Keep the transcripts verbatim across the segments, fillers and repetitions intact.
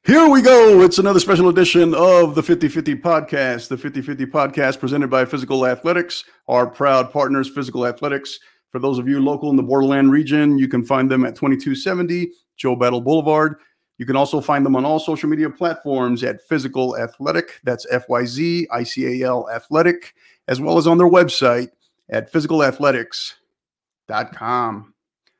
Here we go. It's another special edition of the fifty fifty podcast. The fifty fifty podcast presented by Physical Athletics, our proud partners, Physical Athletics. For those of you local in the Borderland region, you can find them at twenty-two seventy Joe Battle Boulevard. You can also find them on all social media platforms at Physical Athletic. That's F Y Z I C A L Athletic, as well as on their website at physical athletics dot com.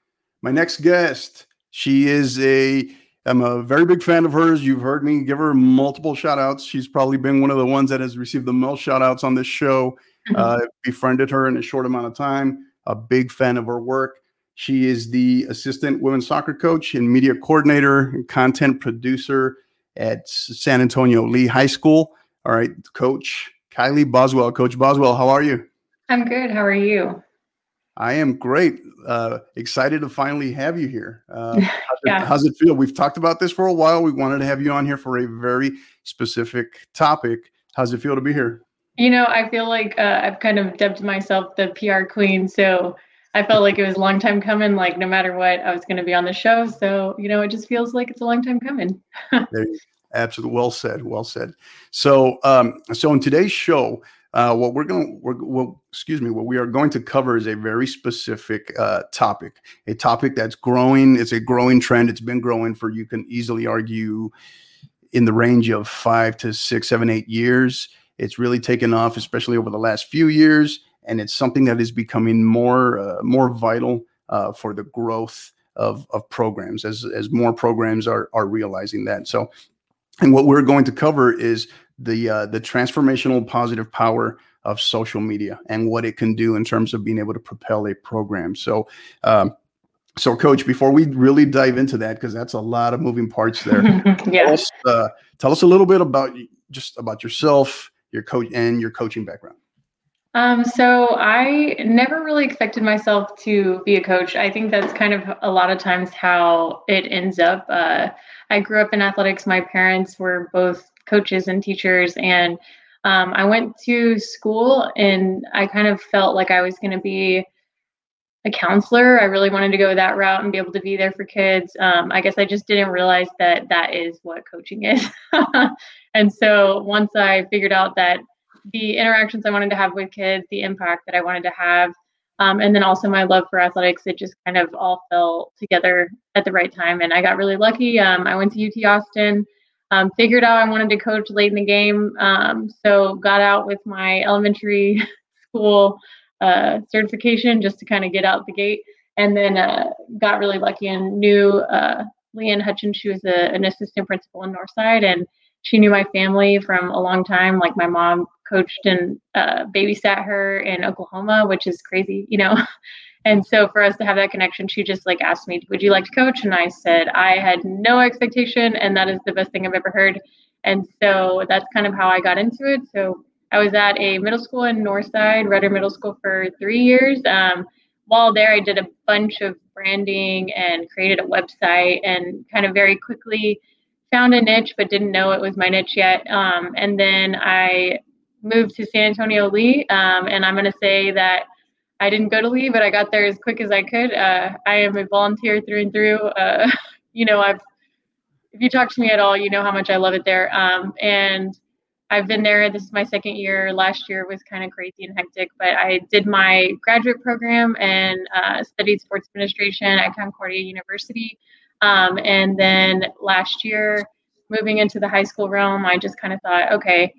My next guest, she is a I'm a very big fan of hers. You've heard me give her multiple shout outs. She's probably been one of the ones that has received the most shout outs on this show. Mm-hmm. Uh, befriended her in a short amount of time. A big fan of her work. She is the assistant women's soccer coach and media coordinator and content producer at San Antonio Lee High School. All right, Coach Kylie Boswell. Coach Boswell, how are you? I'm good. How are you? I am great. Uh, excited to finally have you here. Uh, how's, yeah. it, how's it feel? We've talked about this for a while. We wanted to have you on here for a very specific topic. How's it feel to be here? You know, I feel like uh, I've kind of dubbed myself the P R queen. So I felt like it was a long time coming. Like no matter what, I was going to be on the show. So, you know, it just feels like it's a long time coming. There you, absolutely. Well said. Well said. So, um, so in today's show, Uh, what we're going, we're, well, excuse me, what we are going to cover is a very specific uh, topic, a topic that's growing. It's a growing trend. It's been growing for, you can easily argue, in the range of five to six, seven, eight years. It's really taken off, especially over the last few years, and it's something that is becoming more, uh, more vital uh, for the growth of of programs as as more programs are are realizing that. So, and what we're going to cover is the uh, the transformational positive power of social media and what it can do in terms of being able to propel a program. So, um, so Coach, before we really dive into that, because that's a lot of moving parts there, yeah. tell us, uh, tell us a little bit about just about yourself, your coach, and your coaching background. Um, so I never really expected myself to be a coach. I think that's kind of a lot of times how it ends up. Uh, I grew up in athletics. My parents were both coaches and teachers, and um, I went to school and I kind of felt like I was going to be a counselor. I really wanted to go that route and be able to be there for kids. Um, I guess I just didn't realize that that is what coaching is. And so once I figured out that the interactions I wanted to have with kids, the impact that I wanted to have, um, and then also my love for athletics, it just kind of all fell together at the right time. And I got really lucky. Um, I went to U T Austin, um, figured out I wanted to coach late in the game. Um, so got out with my elementary school uh, certification just to kind of get out the gate. And then uh, got really lucky and knew uh, Leanne Hutchins. She was a, an assistant principal in Northside, and she knew my family from a long time. Like my mom coached and uh, babysat her in Oklahoma, which is crazy, you know. And so for us to have that connection, she just like asked me, would you like to coach? And I said, I had no expectation, and that is the best thing I've ever heard. And so that's kind of how I got into it. So I was at a middle school in Northside, Rudder Middle School, for three years. Um, while there, I did a bunch of branding and created a website, and kind of very quickly found a niche, but didn't know it was my niche yet. Um, and then I moved to San Antonio Lee, um, and I'm going to say that I didn't go to Lee, but I got there as quick as I could. Uh, I am a volunteer through and through. Uh, you know, I've if you talk to me at all, you know how much I love it there. Um, and I've been there. This is my second year. Last year was kind of crazy and hectic, but I did my graduate program and uh, studied sports administration at Concordia University. Um, and then last year, moving into the high school realm, I just kind of thought, okay,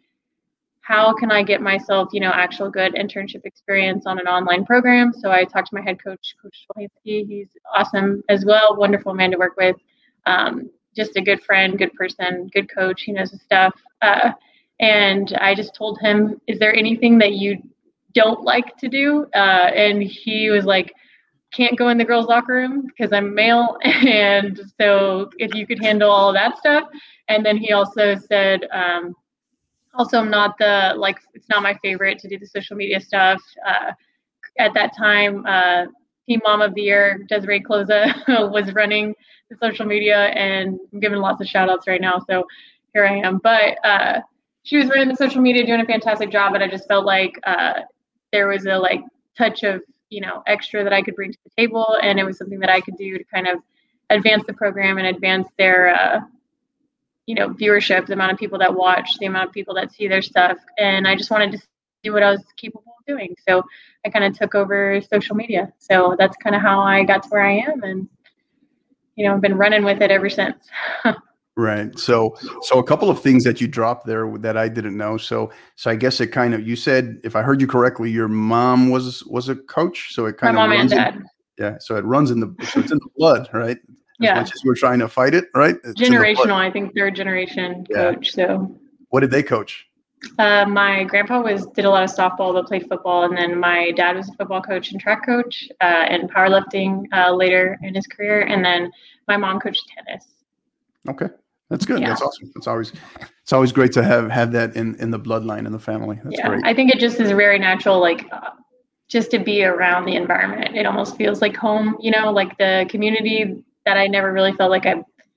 how can I get myself, you know, actual good internship experience on an online program? So I talked to my head coach, Coach Shulhansky. He's awesome as well, wonderful man to work with. Um, just a good friend, good person, good coach. He knows his stuff. Uh, and I just told him, is there anything that you don't like to do? Uh, and he was like, can't go in the girls' locker room because I'm male. And so if you could handle all of that stuff. And then he also said, um, also I'm not the, like, it's not my favorite to do the social media stuff. Uh, at that time, uh, Team Mom of the Year, Desiree Cloza, was running the social media, and I'm giving lots of shout outs right now. So here I am. But uh, she was running the social media, doing a fantastic job. But I just felt like uh, there was a like touch of, you know, extra that I could bring to the table. And it was something that I could do to kind of advance the program and advance their, uh, you know, viewership, the amount of people that watch, the amount of people that see their stuff. And I just wanted to do what I was capable of doing. So I kind of took over social media. So that's kind of how I got to where I am. And, you know, I've been running with it ever since. Right. So, so a couple of things that you dropped there that I didn't know. So, so I guess it kind of, you said, if I heard you correctly, your mom was, was a coach. So it kind My of mom and runs in, dad. yeah. So it runs in the, so it's in the blood, right? As Yeah. much as we're trying to fight it, right? It's in the blood. Generational, I think third generation Yeah. coach. So What did they coach? uh, my grandpa was did a lot of softball, but played football, and then my dad was a football coach and track coach, uh, and powerlifting uh, later in his career, and then my mom coached tennis. Okay, that's good. Yeah. That's awesome. It's always, it's always great to have have that in in the bloodline in the family. That's Yeah, great. I think it just is very natural, like uh, just to be around the environment. It almost feels like home, you know, like the community that I never really felt like I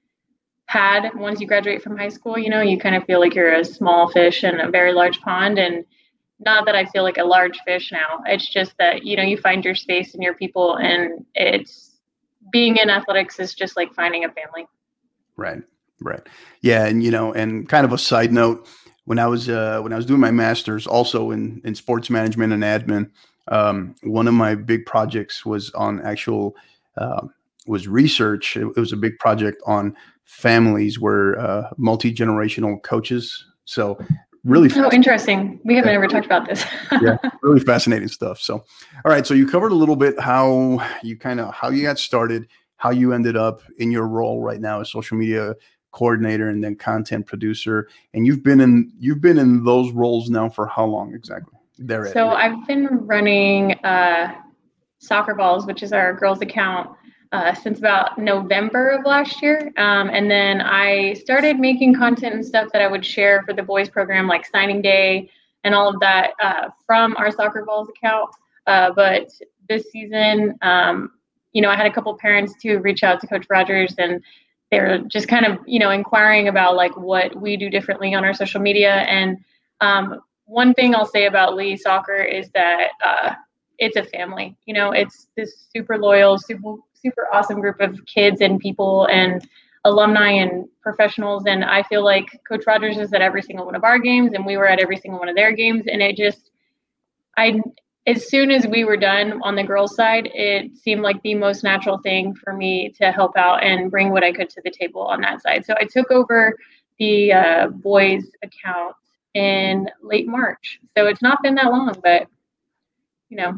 had once you graduate from high school. You know, you kind of feel like you're a small fish in a very large pond, and not that I feel like a large fish now. It's just that, you know, you find your space and your people, and it's being in athletics is just like finding a family. Right. Right. Yeah. And, you know, and kind of a side note, when I was, uh, when I was doing my master's also in, in sports management and admin, um, one of my big projects was on actual, uh, was research. It, it was a big project on families where, uh, multi-generational coaches. So really, oh, interesting. We haven't yeah, ever really, talked about this. yeah, really fascinating stuff. So, all right. So you covered a little bit how you kind of, how you got started, how you ended up in your role right now as social media coordinator and then content producer. And you've been in, you've been in those roles now for how long exactly? There. So I've been running uh, Soccer Balls, which is our girls account, uh, since about November of last year. Um, and then I started making content and stuff that I would share for the boys program, like signing day and all of that, uh, from our Soccer Balls account. Uh, but this season, um, you know, I had a couple parents to reach out to Coach Rogers, and they're just kind of, you know, inquiring about like what we do differently on our social media. And um, one thing I'll say about Lee Soccer is that uh, it's a family. You know, it's this super loyal, super super awesome group of kids and people and alumni and professionals. And I feel like Coach Rogers is at every single one of our games, and we were at every single one of their games. And it just, I, as soon as we were done on the girls' side, it seemed like the most natural thing for me to help out and bring what I could to the table on that side. So I took over the uh, boys' account in late March. So it's not been that long, but you know.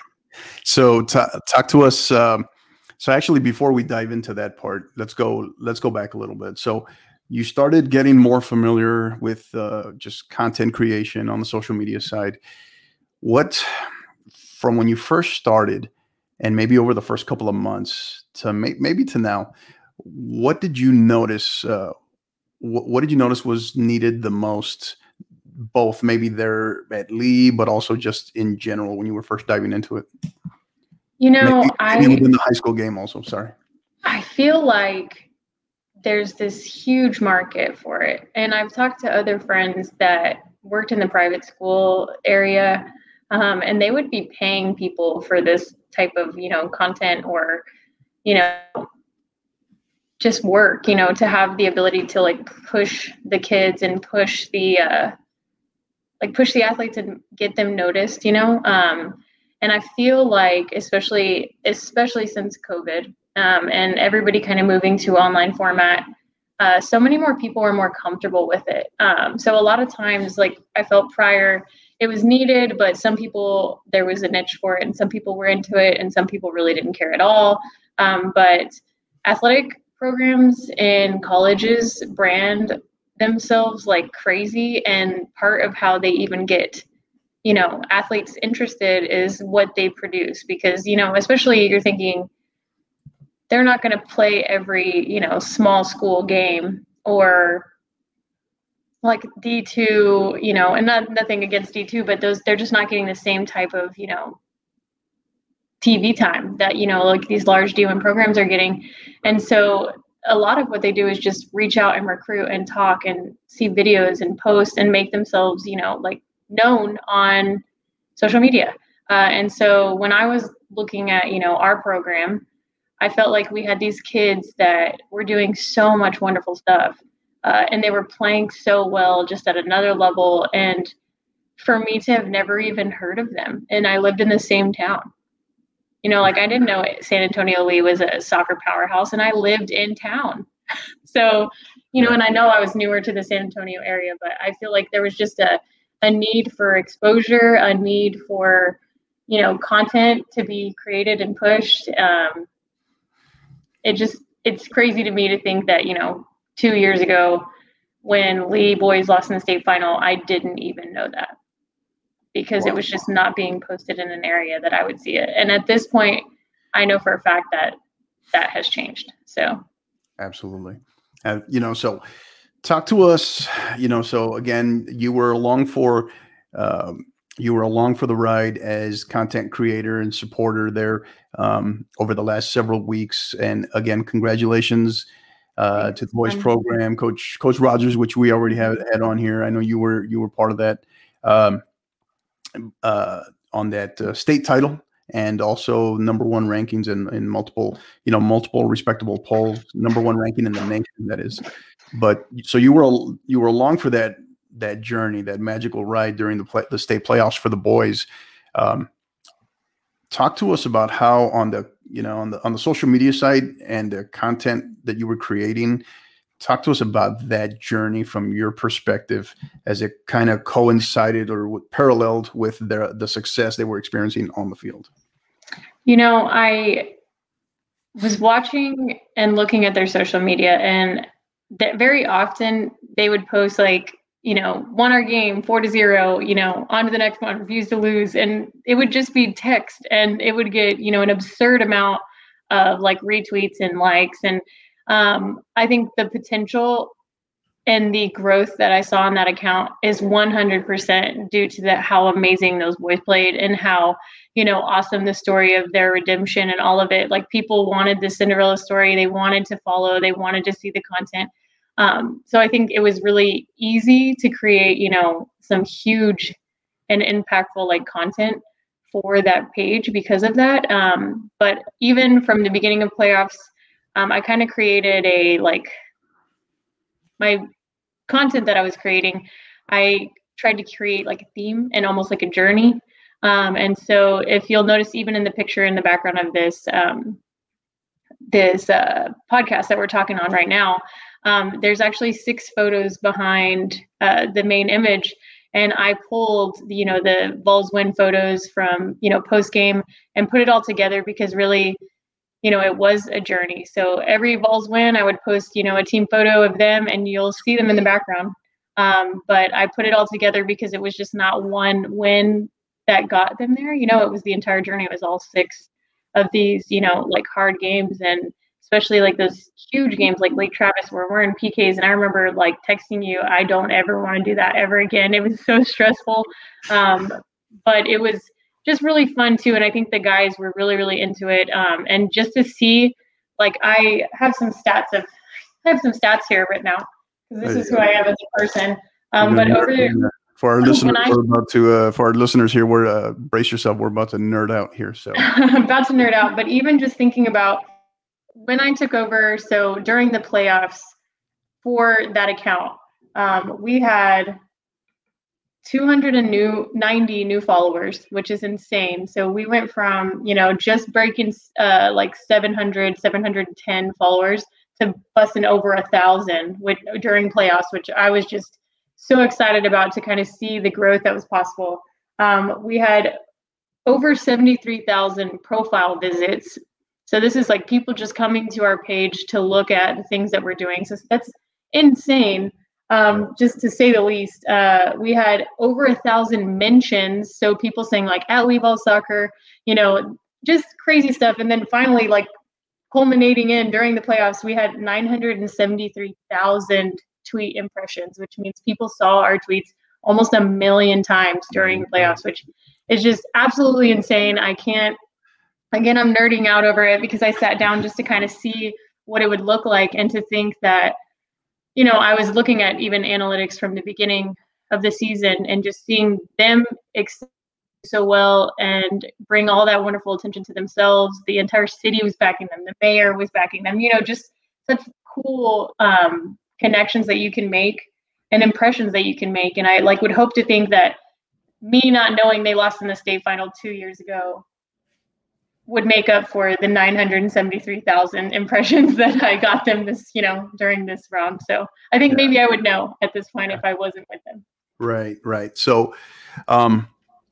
So t- talk to us. Um, so actually, before we dive into that part, let's go. Let's go back a little bit. So you started getting more familiar with uh, just content creation on the social media side. What, from when you first started, and maybe over the first couple of months to may- maybe to now, what did you notice? Uh, wh- what did you notice was needed the most? Both maybe there at Lee, but also just in general when you were first diving into it. You know, maybe, I maybe within the high school game also. Sorry. I feel like there's this huge market for it. And I've talked to other friends that worked in the private school area, um, and they would be paying people for this type of, you know, content or, you know, just work, you know, to have the ability to like push the kids and push the, uh, like push the athletes and get them noticed, you know? Um, and I feel like, especially, especially since COVID, um, and everybody kind of moving to online format, uh, so many more people are more comfortable with it. Um, so a lot of times, like I felt prior, it was needed, but some people, there was a niche for it and some people were into it and some people really didn't care at all. Um, but athletic programs in colleges brand themselves like crazy, and part of how they even get, you know, athletes interested is what they produce, because, you know, especially you're thinking they're not going to play every, you know, small school game or like D two, you know, and not nothing against D two, but those, they're just not getting the same type of, you know, T V time that, you know, like these large D one programs are getting. And so a lot of what they do is just reach out and recruit and talk and see videos and post and make themselves, you know, like known on social media. Uh, and so when I was looking at, you know, our program, I felt like we had these kids that were doing so much wonderful stuff. uh, and they were playing so well, just at another level. And for me to have never even heard of them, and I lived in the same town. You know, like I didn't know San Antonio Lee was a soccer powerhouse, and I lived in town. So, you know, and I know I was newer to the San Antonio area, but I feel like there was just a, a need for exposure, a need for, you know, content to be created and pushed. Um, it just, it's crazy to me to think that, you know, two years ago when Lee boys lost in the state final, I didn't even know that, because it was just not being posted in an area that I would see it. And at this point, I know for a fact that that has changed. So. Absolutely. Uh, you know, so talk to us, you know, so again, you were along for, um, you were along for the ride as content creator and supporter there um, over the last several weeks. And again, congratulations uh, to the boys program, Coach, Coach Rogers, which we already have had on here. I know you were, you were part of that. Um, uh, on that uh, state title, and also number one rankings in, in multiple, you know, multiple respectable polls, number one ranking in the nation, that is. But so you were, you were along for that, that journey, that magical ride during the play, the state playoffs for the boys. Um, talk to us about how on the, you know, on the, on the social media side and the content that you were creating. Talk to us about that journey from your perspective, as it kind of coincided or paralleled with their, the success they were experiencing on the field. You know, I was watching and looking at their social media, and that very often they would post like, you know, won our game four to zero, you know, on to the next one, refuse to lose. And it would just be text, and it would get, you know, an absurd amount of like retweets and likes. And Um, I think the potential and the growth that I saw on that account is one hundred percent due to that, how amazing those boys played, and how, you know, awesome the story of their redemption and all of it. Like, people wanted the Cinderella story. They wanted to follow, they wanted to see the content. Um, so I think it was really easy to create, you know, some huge and impactful like content for that page because of that. Um, but even from the beginning of playoffs, Um, I kind of created a, like, my content that I was creating, I tried to create like a theme and almost like a journey. Um, and so if you'll notice, even in the picture in the background of this, um, this uh, podcast that we're talking on right now, um, there's actually six photos behind uh, the main image. And I pulled, you know, the Vols win photos from, you know, post game and put it all together, because really, you know, it was a journey. So every Vols win, I would post, you know, a team photo of them, and you'll see them in the background. Um, but I put it all together because it was just not one win that got them there. You know, it was the entire journey. It was all six of these, you know, like hard games, and especially like those huge games like Lake Travis where we're in P Ks. And I remember like texting you, I don't ever want to do that ever again. It was so stressful. Um, but it was just really fun too. And I think the guys were really, really into it. Um, and just to see, like, I have some stats of, I have some stats here written out, because this is who I am as a person. Um, but over there, for our listeners, I, we're about to, uh, for our listeners here, we're, uh, brace yourself. We're about to nerd out here. So I'm about to nerd out, but even just thinking about when I took over, so during the playoffs for that account, um, we had two hundred ninety new followers, which is insane. So we went from, you know, just breaking uh, like seven hundred, seven hundred ten followers to busting over a thousand with, during playoffs, which I was just so excited about, to kind of see the growth that was possible. Um, we had over seventy-three thousand profile visits. So this is like people just coming to our page to look at the things that we're doing. So that's insane. Um, just to say the least. Uh, we had over a thousand mentions. So people saying like, at Lee Vols Soccer, you know, just crazy stuff. And then finally, like, culminating in during the playoffs, we had nine hundred seventy-three thousand tweet impressions, which means people saw our tweets almost a million times during the playoffs, which is just absolutely insane. I can't, again, I'm nerding out over it because I sat down just to kind of see what it would look like, and to think that, you know, I was looking at even analytics from the beginning of the season and just seeing them excel so well and bring all that wonderful attention to themselves. The entire city was backing them. The mayor was backing them, you know, just such cool, um, connections that you can make and impressions that you can make. And I like would hope to think that me not knowing they lost in the state final two years ago would make up for the nine hundred seventy-three thousand impressions that I got them this, you know, during this round. So I think yeah. maybe I would know at this point yeah. if I wasn't with them. Right, right. So, um,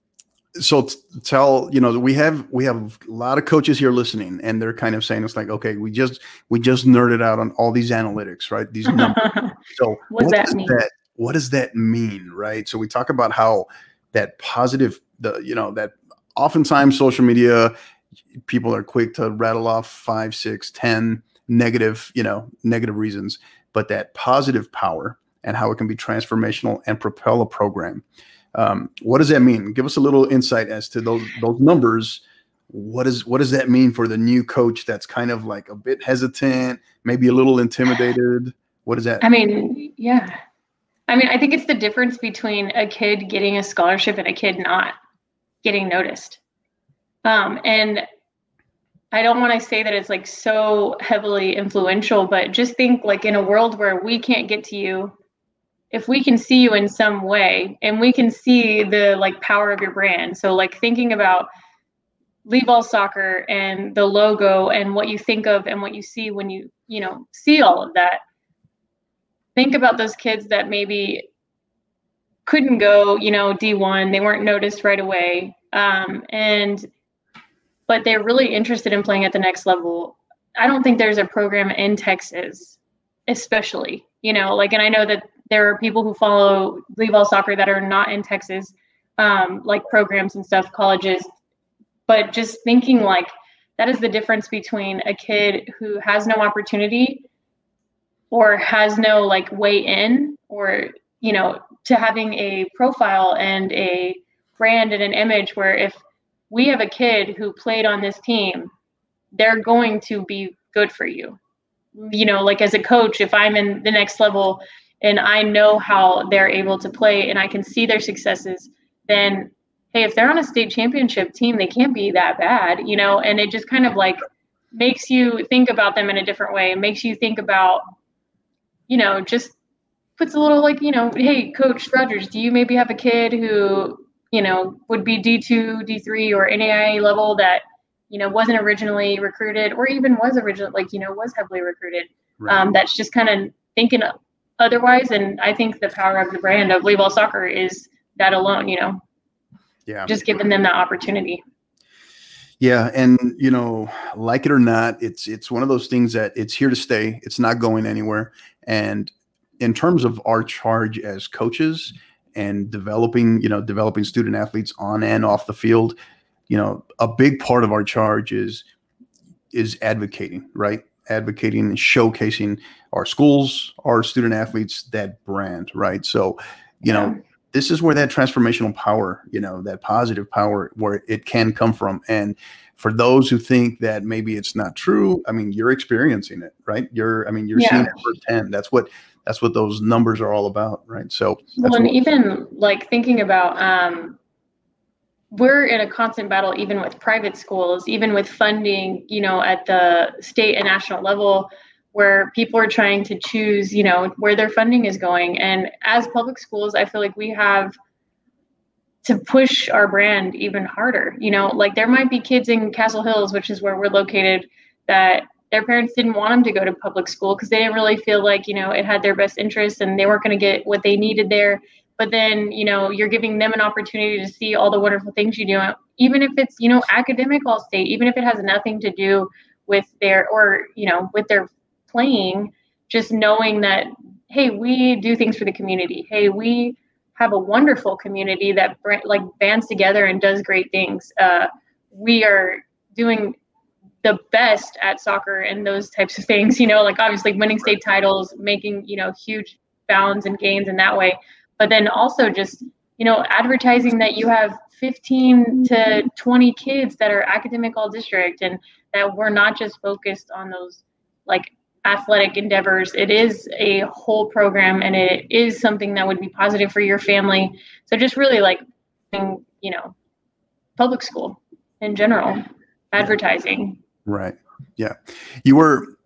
so t- tell, you know, we have, we have a lot of coaches here listening, and they're kind of saying, it's like, okay, we just, we just nerded out on all these analytics, right? These numbers. So what, what that does mean? that, what does that mean? Right. So we talk about how that positive, the, you know, that oftentimes social media, people are quick to rattle off five, six, ten negative, you know, negative reasons, but that positive power and how it can be transformational and propel a program. Um, what does that mean? Give us a little insight as to those those numbers. What is what does that mean for the new coach that's kind of like a bit hesitant, maybe a little intimidated? What is that? I mean, yeah. I mean, I think it's the difference between a kid getting a scholarship and a kid not getting noticed. Um, and I don't want to say that it's like so heavily influential, but just think like in a world where we can't get to you, if we can see you in some way and we can see the like power of your brand. So like thinking about Levi Soccer and the logo and what you think of and what you see when you, you know, see all of that. Think about those kids that maybe couldn't go, you know, D one, they weren't noticed right away. Um, and, but they're really interested in playing at the next level. I don't think there's a program in Texas, especially, you know, like, and I know that there are people who follow Levi Soccer that are not in Texas, um, like programs and stuff, colleges, but just thinking like that is the difference between a kid who has no opportunity or has no like way in, or, you know, to having a profile and a brand and an image where if we have a kid who played on this team, they're going to be good for you. You know, like as a coach, if I'm in the next level and I know how they're able to play and I can see their successes, then, hey, if they're on a state championship team, they can't be that bad, you know, and it just kind of like makes you think about them in a different way. It makes you think about, you know, just puts a little like, you know, hey, Coach Rogers, do you maybe have a kid who, you know, would be D two, D three, or N A I A level that, you know, wasn't originally recruited or even was originally, like, you know, was heavily recruited. Right. Um, that's just kind of thinking otherwise. And I think the power of the brand of Levi Soccer is that alone, you know, yeah, just giving them that opportunity. Yeah. And, you know, like it or not, it's, it's one of those things that it's here to stay. It's not going anywhere. And in terms of our charge as coaches and developing, you know, developing student athletes on and off the field, you know, a big part of our charge is, is advocating, right? Advocating and showcasing our schools, our student athletes, that brand, right? So, you know, this is where that transformational power, you know, that positive power, where it can come from. And for those who think that maybe it's not true, I mean, you're experiencing it, right? You're, I mean, you're yeah. seeing it firsthand. That's what, that's what those numbers are all about, right? So, that's well, and what, even like thinking about, um, we're in a constant battle, even with private schools, even with funding, you know, at the state and national level, where people are trying to choose, you know, where their funding is going. And as public schools, I feel like we have to push our brand even harder. You know, like there might be kids in Castle Hills, which is where we're located, that their parents didn't want them to go to public school because they didn't really feel like, you know, it had their best interests and they weren't going to get what they needed there. But then, you know, you're giving them an opportunity to see all the wonderful things you do, even if it's, you know, academic all state, even if it has nothing to do with their, or, you know, with their playing, just knowing that, hey, we do things for the community. Hey, we have a wonderful community that like bands together and does great things. Uh, we are doing the best at soccer and those types of things, you know, like obviously winning state titles, making, you know, huge bounds and gains in that way. But then also just, you know, advertising that you have fifteen to twenty kids that are academic all district and that we're not just focused on those like athletic endeavors. It is a whole program and it is something that would be positive for your family. So just really like, you know, public school in general, advertising. Right. Yeah. You were,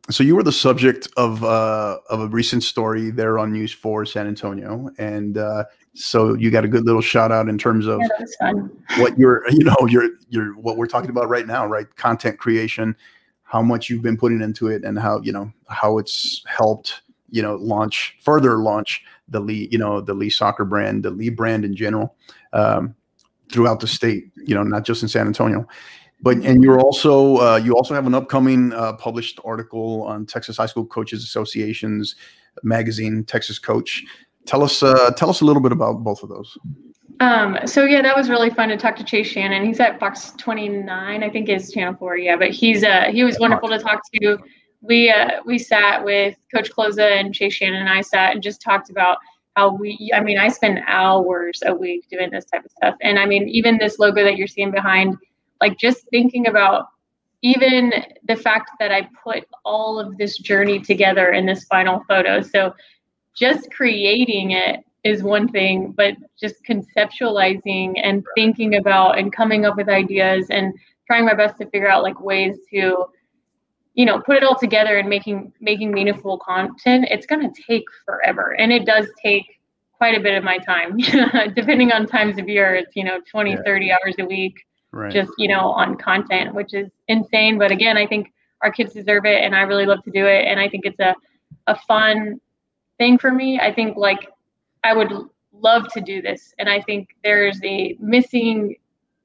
so you were the subject of uh, of a recent story there on News four San Antonio, and uh, so you got a good little shout out in terms of Yeah, that was fun. what you're, you know, you're you're what we're talking about right now, right? Content creation, how much you've been putting into it, and how, you know, how it's helped, you know, launch further launch the Lee, you know, the Lee soccer brand, the Lee brand in general, um, throughout the state, you know, not just in San Antonio. But and you're also uh, you also have an upcoming uh, published article on Texas High School Coaches Association's magazine, Texas Coach. Tell us uh, tell us a little bit about both of those. Um, so yeah, that was really fun to talk to Chase Shannon. He's at Fox twenty-nine, I think is Channel four. Yeah, but he's uh he was wonderful to talk to. We uh we sat with Coach Cloza and Chase Shannon and I sat and just talked about how we. I mean, I spend hours a week doing this type of stuff, and I mean, even this logo that you're seeing behind. Like just thinking about even the fact that I put all of this journey together in this final photo. So just creating it is one thing, but just conceptualizing and thinking about and coming up with ideas and trying my best to figure out like ways to, you know, put it all together and making making meaningful content. It's going to take forever. And it does take quite a bit of my time, depending on times of year. It's, you know, twenty, yeah. thirty hours a week. Right. Just, you know, on content, which is insane. But again, I think our kids deserve it and I really love to do it. And I think it's a, a fun thing for me. I think like I would love to do this. And I think there's a missing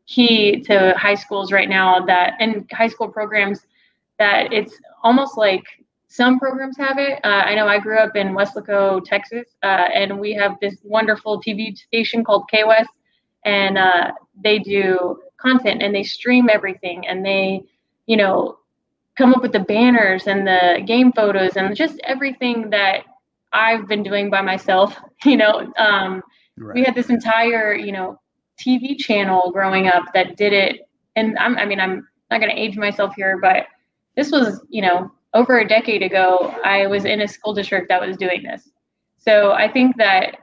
key to high schools right now that, and high school programs, that it's almost like some programs have it. Uh, I know I grew up in Weslaco, Texas, uh, and we have this wonderful T V station called K W E S, and uh, they do content and they stream everything and they, you know, come up with the banners and the game photos and just everything that I've been doing by myself. You know, um, right. We had this entire, you know, T V channel growing up that did it. And I'm, I mean, I'm not going to age myself here, but this was, you know, over a decade ago, I was in a school district that was doing this. So I think that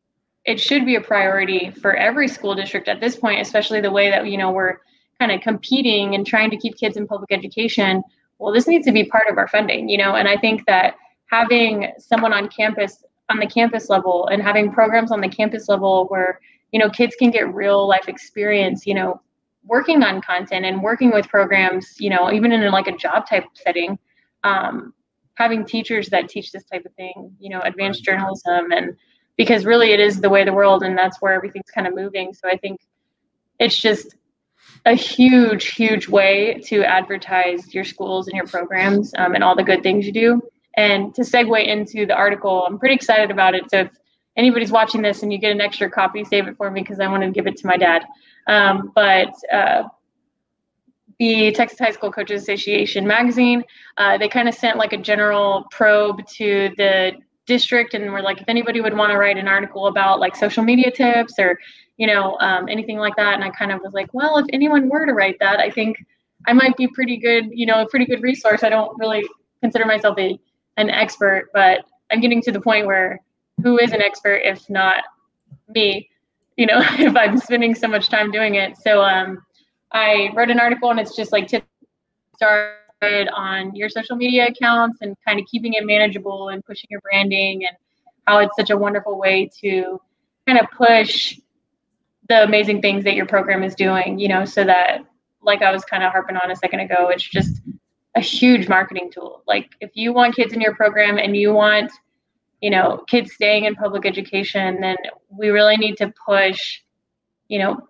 it should be a priority for every school district at this point, especially the way that, you know, we're kind of competing and trying to keep kids in public education. Well, this needs to be part of our funding, you know, and I think that having someone on campus, on the campus level, and having programs on the campus level where, you know, kids can get real life experience, you know, working on content and working with programs, you know, even in like a job type setting, um, having teachers that teach this type of thing, you know, advanced journalism, and because really it is the way of the world and that's where everything's kind of moving. So I think it's just a huge, huge way to advertise your schools and your programs um, and all the good things you do. And to segue into the article, I'm pretty excited about it. So if anybody's watching this and you get an extra copy, save it for me because I want to give it to my dad. Um, but uh, the Texas High School Coaches Association magazine, uh, they kind of sent like a general probe to the district and we're like, if anybody would want to write an article about like social media tips or, you know, um, anything like that. And I kind of was like, well, if anyone were to write that, I think I might be pretty good, you know, a pretty good resource. I don't really consider myself a, an expert, but I'm getting to the point where who is an expert if not me, you know, if I'm spending so much time doing it. So um, I wrote an article and it's just like tips start on your social media accounts and kind of keeping it manageable and pushing your branding and how it's such a wonderful way to kind of push the amazing things that your program is doing, you know, so that, like I was kind of harping on a second ago, it's just a huge marketing tool. Like if you want kids in your program and you want, you know, kids staying in public education, then we really need to push, you know,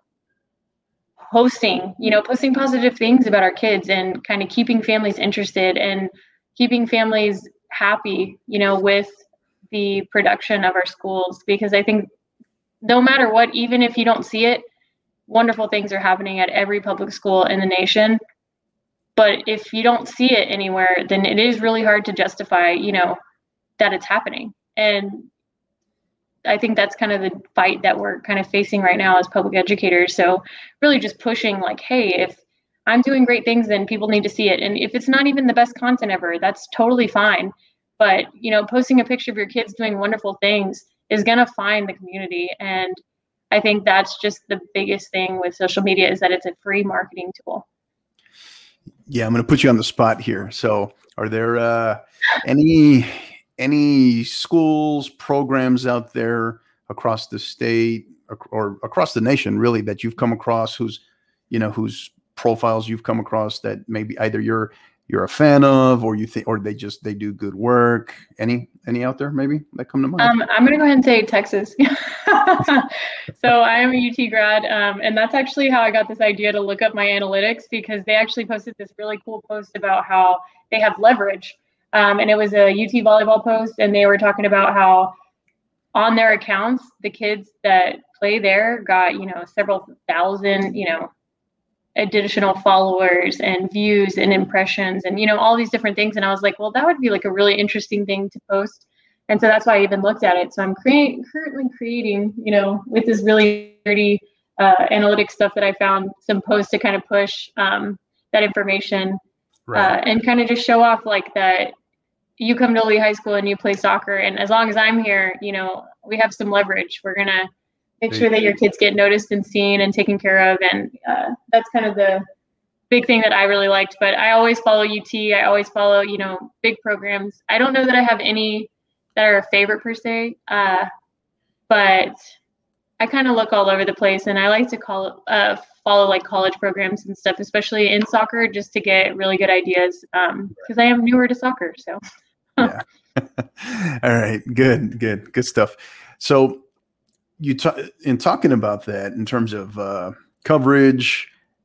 posting, you know, posting positive things about our kids and kind of keeping families interested and keeping families happy, you know, with the production of our schools. Because I think no matter what, even if you don't see it, wonderful things are happening at every public school in the nation. But if you don't see it anywhere, then it is really hard to justify, you know, that it's happening. And I think that's kind of the fight that we're kind of facing right now as public educators. So really just pushing like, hey, if I'm doing great things, then people need to see it. And if it's not even the best content ever, that's totally fine. But, you know, posting a picture of your kids doing wonderful things is going to find the community. And I think that's just the biggest thing with social media is that it's a free marketing tool. Yeah, I'm going to put you on the spot here. So, are there uh, any any schools, programs out there across the state or, or across the nation, really, that you've come across, whose you know whose profiles you've come across that maybe either you're you're a fan of, or you think, or they just they do good work? Any any out there maybe that come to mind? Um, I'm going to go ahead and say Texas. So I am a U T grad, um, and that's actually how I got this idea to look up my analytics, because they actually posted this really cool post about how they have leverage. Um, and it was a U T volleyball post, and they were talking about how on their accounts, the kids that play there got, you know, several thousand, you know, additional followers and views and impressions and, you know, all these different things. And I was like, well, that would be like a really interesting thing to post. And so that's why I even looked at it. So I'm creating, currently creating, you know, with this really nerdy uh, analytics stuff that I found, some posts to kind of push um, that information Right. uh, and kind of just show off like that you come to Lee High School and you play soccer. And as long as I'm here, you know, we have some leverage. We're going to make sure that your kids get noticed and seen and taken care of. And uh, that's kind of the big thing that I really liked. But I always follow U T. I always follow, you know, big programs. I don't know that I have any that are a favorite per se, uh, but I kind of look all over the place, and I like to call uh, follow like college programs and stuff, especially in soccer, just to get really good ideas. Um, because I am newer to soccer, so. Yeah. All right. Good. Good. Good stuff. So, you t- in talking about that in terms of uh, coverage,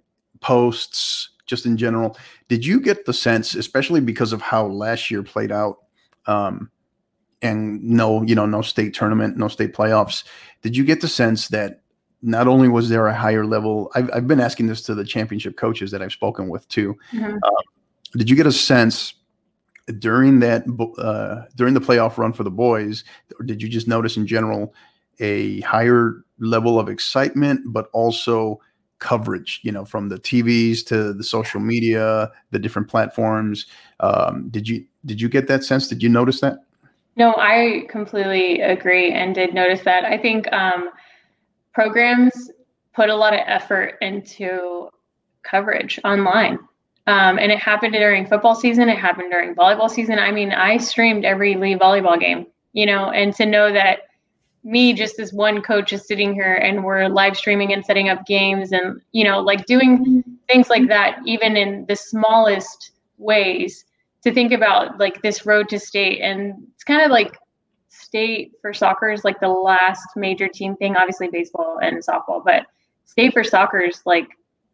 posts, just in general, did you get the sense, especially because of how last year played out? Um, and no, you know, no state tournament, no state playoffs. Did you get the sense that not only was there a higher level, I've, I've been asking this to the championship coaches that I've spoken with too. Mm-hmm. Uh, did you get a sense during that, uh, during the playoff run for the boys, or did you just notice in general a higher level of excitement, but also coverage, you know, from the T Vs to the social media, the different platforms? Um, did you, did you get that sense? Did you notice that? No, I completely agree and did notice that. I think um, programs put a lot of effort into coverage online. Um, and it happened during football season. It happened during volleyball season. I mean, I streamed every Lee volleyball game, you know, and to know that me, just as one coach, is sitting here and we're live streaming and setting up games and, you know, like doing things like that, even in the smallest ways, to think about like this road to state. And it's kind of like state for soccer is like the last major team thing, obviously baseball and softball, but state for soccer is like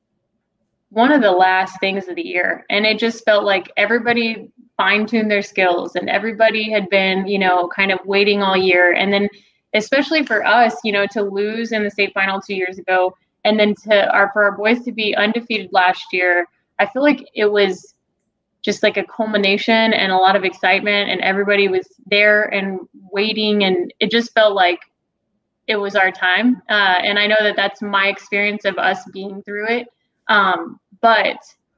one of the last things of the year. And it just felt like everybody fine-tuned their skills and everybody had been, you know, kind of waiting all year. And then especially for us, you know, to lose in the state final two years ago, and then to our, for our boys to be undefeated last year, I feel like it was just like a culmination and a lot of excitement, and everybody was there and waiting, and it just felt like it was our time. Uh, and I know that that's my experience of us being through it. Um, but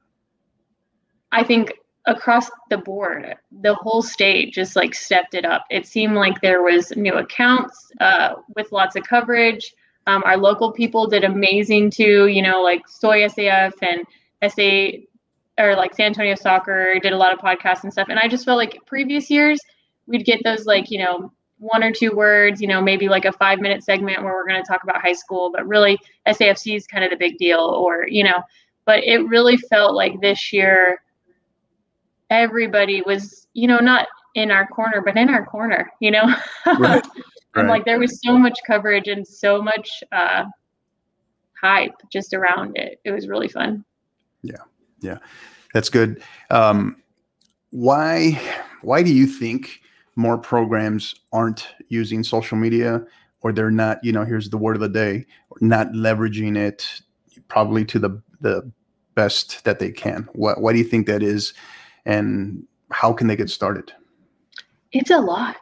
I think across the board, the whole state just like stepped it up. It seemed like there was new accounts uh, with lots of coverage. Um, our local people did amazing too, you know, like Soy S A F and S A, or like San Antonio Soccer did a lot of podcasts and stuff. And I just felt like previous years we'd get those like, you know, one or two words, you know, maybe like a five minute segment where we're going to talk about high school, but really S A F C is kind of the big deal, or, you know, but it really felt like this year everybody was, you know, not in our corner, but in our corner, you know, Right. And Right. like there was so much coverage and so much uh, hype just around it. It was really fun. Yeah. Yeah. That's good. Um, why, why do you think more programs aren't using social media, or they're not, you know, here's the word of the day, not leveraging it probably to the, the best that they can? What, why do you think that is? And how can they get started? It's a lot.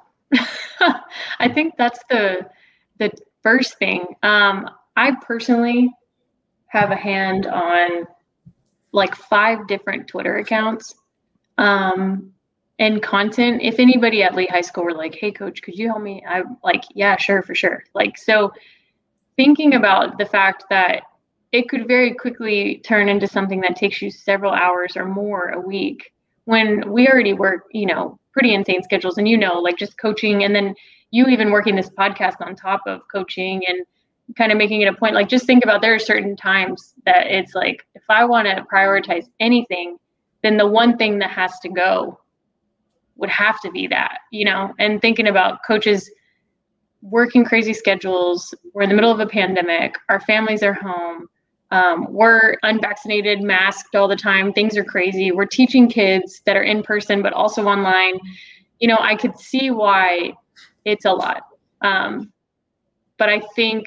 I think that's the the first thing. Um, I personally have a hand on like five different Twitter accounts um, and content. If anybody at Lee High School were like, "Hey, coach, could you help me?" I'm like, "Yeah, sure, for sure." Like, so thinking about the fact that it could very quickly turn into something that takes you several hours or more a week when we already work, you know, pretty insane schedules. And, you know, like just coaching, and then you even working this podcast on top of coaching and kind of making it a point. Like, just think about, there are certain times that it's like, if I want to prioritize anything, then the one thing that has to go would have to be that, you know. And thinking about coaches working crazy schedules, we're in the middle of a pandemic, our families are home, um, we're unvaccinated, masked all the time, things are crazy, we're teaching kids that are in person but also online. You know, I could see why it's a lot. Um, but I think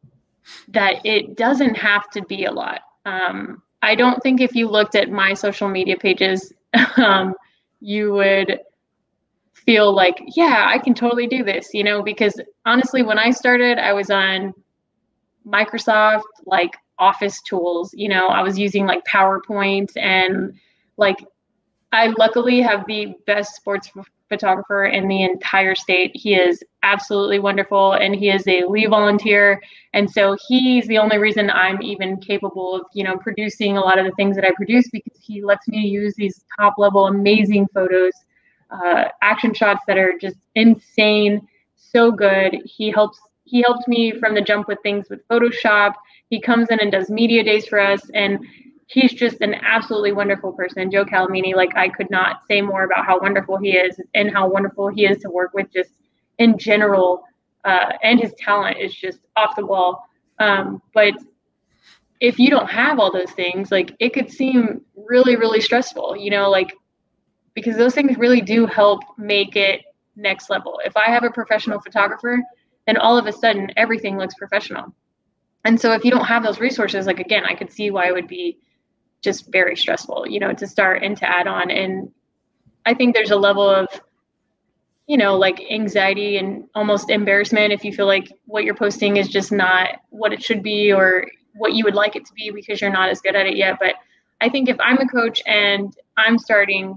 that it doesn't have to be a lot. Um, I don't think if you looked at my social media pages, um, you would feel like, yeah, I can totally do this, you know, because honestly, when I started, I was on Microsoft, like Office tools, you know, I was using like PowerPoint, and like, I luckily have the best sports photographer in the entire state. He is absolutely wonderful, and he is a Lee volunteer. And so he's the only reason I'm even capable of, you know, producing a lot of the things that I produce, because he lets me use these top level, amazing photos, uh, action shots that are just insane, so good. He helps, he helped me from the jump with things with Photoshop. He comes in and does media days for us, and he's just an absolutely wonderful person. Joe Calamini, like, I could not say more about how wonderful he is and how wonderful he is to work with just in general. Uh, and his talent is just off the wall. Um, but if you don't have all those things, like, it could seem really, really stressful, you know, like, because those things really do help make it next level. If I have a professional photographer, then all of a sudden everything looks professional. And so if you don't have those resources, like, again, I could see why it would be just very stressful, you know, to start and to add on. And I think there's a level of, you know, like anxiety and almost embarrassment if you feel like what you're posting is just not what it should be or what you would like it to be, because you're not as good at it yet. But I think if I'm a coach and I'm starting,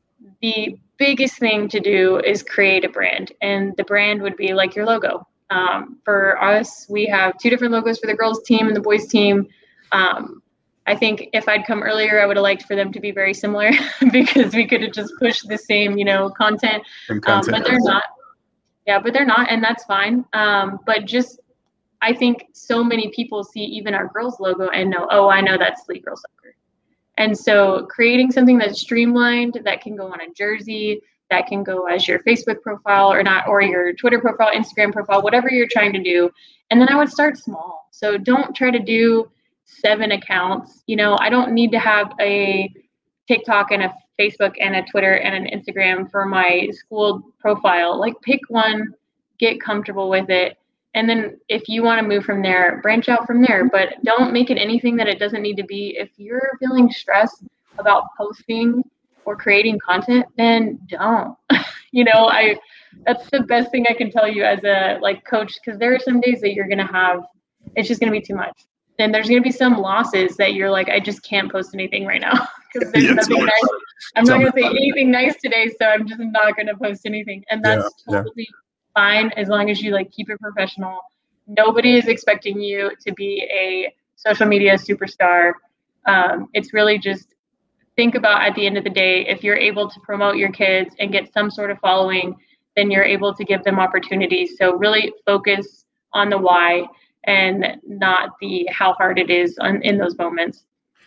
the biggest thing to do is create a brand. And the brand would be like your logo. Um, for us, we have two different logos for the girls team and the boys team. Um, I think if I'd come earlier, I would have liked for them to be very similar because we could have just pushed the same, you know, content, content. Um, but they're not. Yeah, but they're not, and that's fine. Um, but just, I think so many people see even our girls logo and know, oh, I know that's Lee Girls Soccer. And so creating something that's streamlined, that can go on a jersey, that can go as your Facebook profile or not, or your Twitter profile, Instagram profile, whatever you're trying to do. And then I would start small. So don't try to do seven accounts. You know, I don't need to have a TikTok and a Facebook and a Twitter and an Instagram for my school profile. Like, pick one, get comfortable with it. And then if you want to move from there, branch out from there, but don't make it anything that it doesn't need to be. If you're feeling stressed about posting or creating content, then don't. You know, I, that's the best thing I can tell you as a like coach, because there are some days that you're going to have, it's just going to be too much. And there's going to be some losses that you're like, I just can't post anything right now because there's yeah, nothing nice. I'm not going to say anything nice today, so I'm just not going to post anything. And that's yeah, totally yeah. fine as long as you like keep it professional. Nobody is expecting you to be a social media superstar. Um, it's really just think about, at the end of the day, if you're able to promote your kids and get some sort of following, then you're able to give them opportunities. So really focus on the why and not the how hard it is on, in those moments.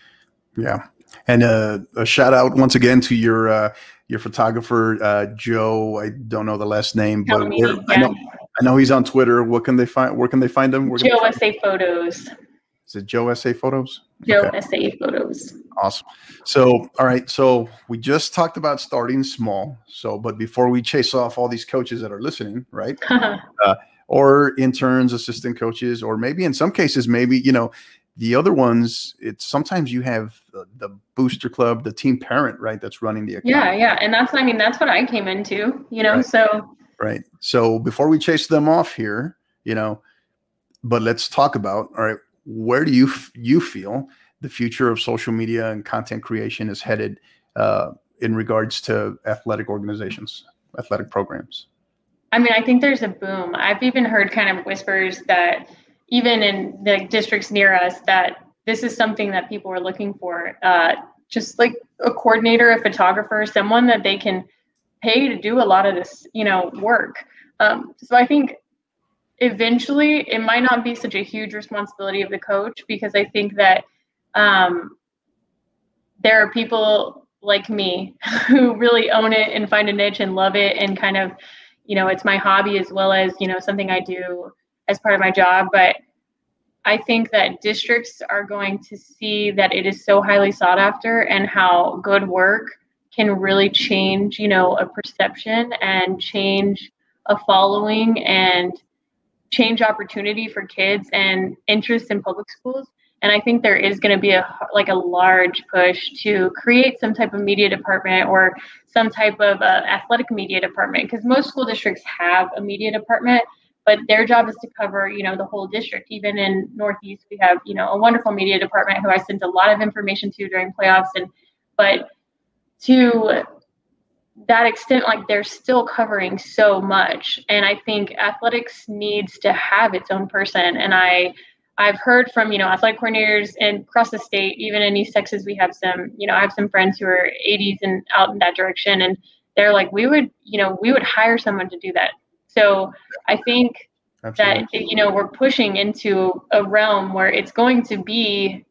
Yeah. And uh, a shout out once again to your uh, your photographer, uh, Joe. I don't know the last name, but me, where, yeah. I know I know he's on Twitter. What can they find? Where can they find him? Where Joe S A Photos. Is it Joe S A Photos? Joe okay. S A Photos. Awesome. So, all right. So we just talked about starting small. So, but before we chase off all these coaches that are listening, right? uh, or interns, assistant coaches, or maybe in some cases, maybe, you know, the other ones, it's sometimes you have the, the booster club, the team parent, right? That's running the account. Yeah. Yeah. And that's, I mean, that's what I came into, you know, right. so. Right. So before we chase them off here, you know, but let's talk about, all right, where do you, you feel the future of social media and content creation is headed uh, in regards to athletic organizations, athletic programs? I mean, I think there's a boom. I've even heard kind of whispers that even in the districts near us that this is something that people are looking for. Uh, just like a coordinator, a photographer, someone that they can pay to do a lot of this, you know, work. Um, so I think eventually it might not be such a huge responsibility of the coach, because I think that um, there are people like me who really own it and find a niche and love it, and kind of, you know, it's my hobby as well as, you know, something I do as part of my job. But I think that districts are going to see that it is so highly sought after, and how good work can really change, you know, a perception and change a following and change opportunity for kids and interest in public schools. And I think there is going to be a like a large push to create some type of media department or some type of uh, athletic media department, because most school districts have a media department, but their job is to cover, you know, the whole district. Even in Northeast, we have, you know, a wonderful media department who I sent a lot of information to during playoffs. And but to that extent, like, they're still covering so much. And I think athletics needs to have its own person. And I, I've heard from, you know, athletic coordinators and across the state, even in East Texas, we have some, you know, I have some friends who are eighties and out in that direction. And they're like, we would, you know, we would hire someone to do that. So I think Absolutely. that, you know, we're pushing into a realm where it's going to be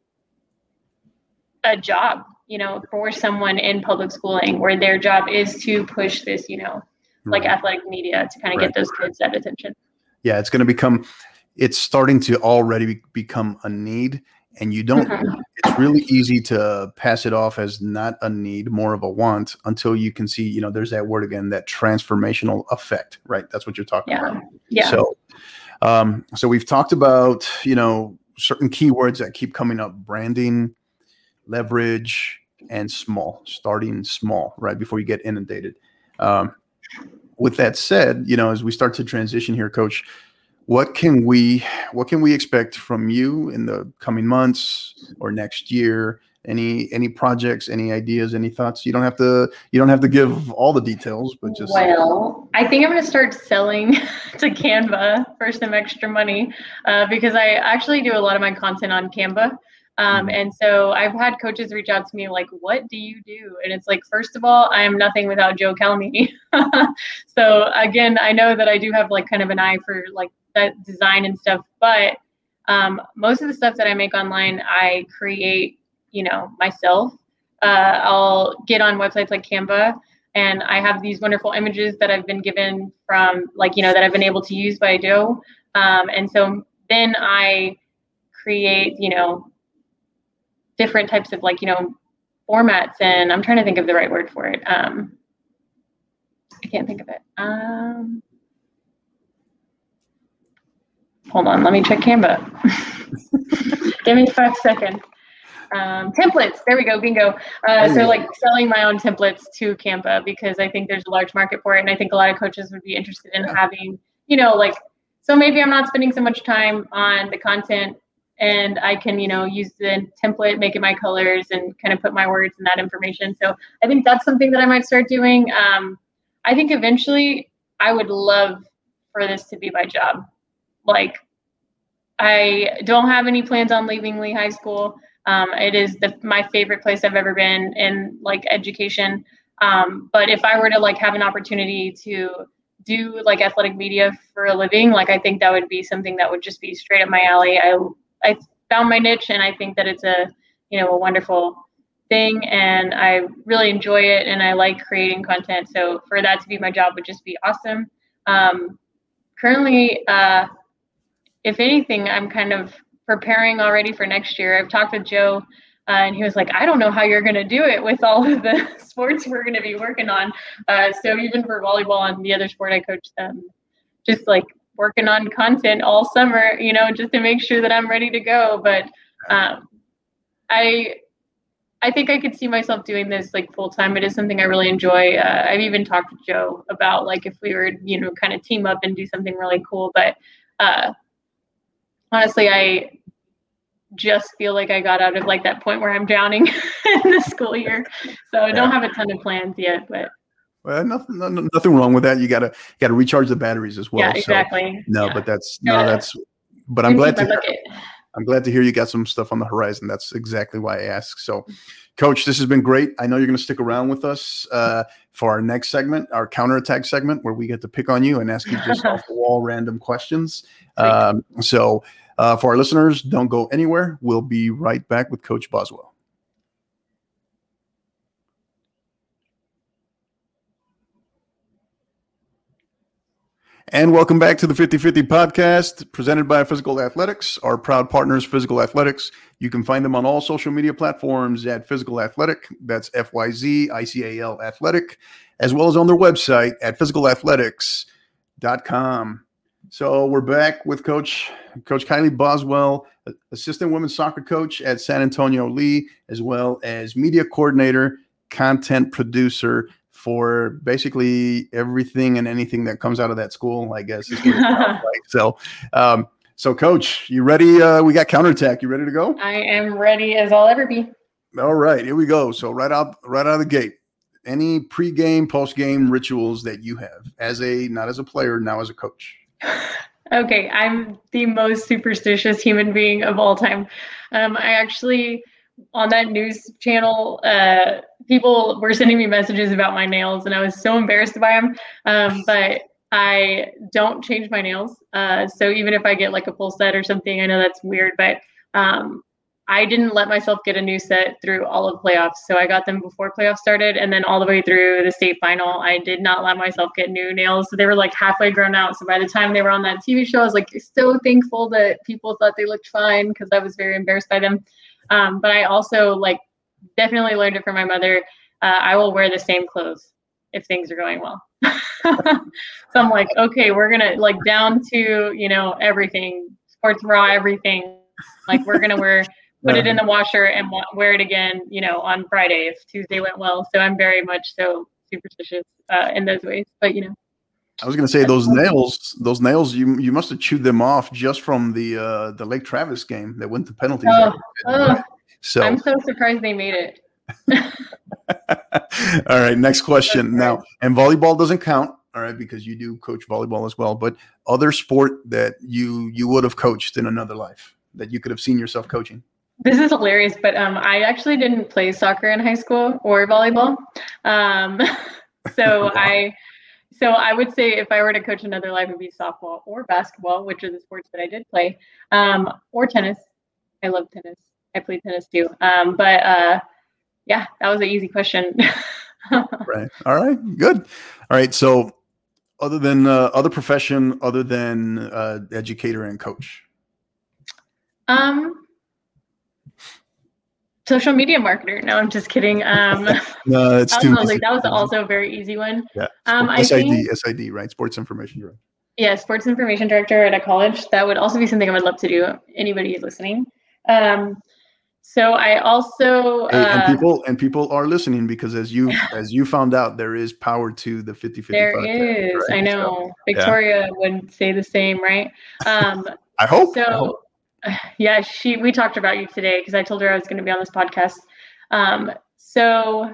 a job, you know, for someone in public schooling, where their job is to push this, you know, like right. athletic media to kind of right. get those kids that attention. Yeah, it's going to become, it's starting to already become a need, and you don't, mm-hmm. it's really easy to pass it off as not a need, more of a want, until you can see, you know, there's that word again, that transformational effect, right? That's what you're talking yeah. about. Yeah. So, um, so we've talked about, you know, certain keywords that keep coming up: branding, leverage, and small, starting small, right, before you get inundated. Um, with that said, you know, as we start to transition here, Coach, what can we, what can we expect from you in the coming months or next year? Any, any projects, any ideas, any thoughts? You don't have to, you don't have to give all the details, but just. Well, I think I'm going to start selling to Canva for some extra money, uh, because I actually do a lot of my content on Canva. Um, and so I've had coaches reach out to me like, what do you do? And it's like, first of all, I am nothing without Joe Calmini. So again, I know that I do have like kind of an eye for like that design and stuff, but um, most of the stuff that I make online, I create, you know, myself. Uh, I'll get on websites like Canva, and I have these wonderful images that I've been given from like, you know, that I've been able to use by Adobe. Um, and so then I create, you know, different types of like, you know, formats, and I'm trying to think of the right word for it. Um, I can't think of it. Um, hold on, let me check Canva. Give me five seconds. Um, templates, there we go, bingo. Uh, so like selling my own templates to Canva, because I think there's a large market for it, and I think a lot of coaches would be interested in having, you know, like, so maybe I'm not spending so much time on the content, and I can, you know, use the template, make it my colors, and kind of put my words in that information. So I think that's something that I might start doing. Um, I think eventually I would love for this to be my job. Like, I don't have any plans on leaving Lee High School. Um, it is the, my favorite place I've ever been in like education. Um, but if I were to like have an opportunity to do like athletic media for a living, like I think that would be something that would just be straight up my alley. I I found my niche, and I think that it's a, you know, a wonderful thing, and I really enjoy it, and I like creating content. So for that to be my job would just be awesome. Um, currently, uh, if anything, I'm kind of preparing already for next year. I've talked with Joe, uh, and he was like, I don't know how you're going to do it with all of the sports we're going to be working on. Uh, so even for volleyball and the other sport I coach, um, just like working on content all summer, you know, just to make sure that I'm ready to go. But um, I I think I could see myself doing this like full time. It is something I really enjoy. Uh, I've even talked to Joe about like if we were, you know, kind of team up and do something really cool. But uh, honestly, I just feel like I got out of like that point where I'm drowning in the school year. So I don't have a ton of plans yet, but. Well, nothing, nothing wrong with that. You gotta, got to recharge the batteries as well. Yeah, exactly. So, no, yeah. but that's, no, yeah. that's, but I'm glad to, I'm glad to hear you got some stuff on the horizon. That's exactly why I asked. So, Coach, this has been great. I know you're going to stick around with us uh, for our next segment, our counterattack segment, where we get to pick on you and ask you just off the wall random questions. Um, so, uh, for our listeners, don't go anywhere. We'll be right back with Coach Boswell. And welcome back to the fifty fifty podcast presented by Physical Athletics, our proud partners, Physical Athletics. You can find them on all social media platforms at Physical Athletic. That's F Y Z I C A L Athletic, as well as on their website at physical athletics dot com. So we're back with Coach Coach Kylie Boswell, assistant women's soccer coach at San Antonio Lee, as well as media coordinator, content producer for basically everything and anything that comes out of that school, I guess. Is what it sounds like. So, um, so Coach, you ready? Uh, we got counterattack. You ready to go? I am ready as I'll ever be. All right, here we go. So right out, right out of the gate, any pregame, postgame rituals that you have as a, not as a player, now as a coach? Okay, I'm the most superstitious human being of all time. Um, I actually, on that news channel, uh, people were sending me messages about my nails, and I was so embarrassed by them. Um, but I don't change my nails. Uh, so even if I get like a full set or something, I know that's weird, but um, I didn't let myself get a new set through all of playoffs. So I got them before playoffs started, and then all the way through the state final, I did not let myself get new nails. So they were like halfway grown out. So by the time they were on that T V show, I was like so thankful that people thought they looked fine because I was very embarrassed by them. Um, but I also like definitely learned it from my mother. Uh, I will wear the same clothes if things are going well. So I'm like, okay, we're going to like down to, you know, everything, sports bra, everything. Like we're going to wear, put it in the washer and wa- wear it again, you know, on Friday if Tuesday went well. So I'm very much so superstitious uh, in those ways, but you know. I was going to say those nails, those nails, you you must have chewed them off just from the uh, the Lake Travis game that went to penalties. Oh, oh, so I'm so surprised they made it. All right, next question. Now, and volleyball doesn't count, all right, because you do coach volleyball as well, but other sport that you you would have coached in another life that you could have seen yourself coaching? This is hilarious, but um, I actually didn't play soccer in high school or volleyball. Um, so wow. I so I would say if I were to coach another life, it would be softball or basketball, which are the sports that I did play, um, or tennis. I love tennis. I played tennis too. Um, but uh, yeah, that was an easy question. Right. All right. Good. All right. So other than uh, other profession, other than uh, educator and coach? Um. Social media marketer. No, I'm just kidding. Um, no, it's too easy. Like, that was also a very easy one. Yeah. Um, S I D, I think, S I D, right? Sports Information Director. Yeah, Sports Information Director at a college. That would also be something I would love to do. Anybody listening. Um, so I also hey, and uh, people and people are listening because as you as you found out, there is power to the fifty fifty. There podcast, is. Right? I know. So, Victoria yeah. would say the same, right? Um, I hope. So. I hope. Yeah, she. We talked about you today because I told her I was going to be on this podcast. Um, so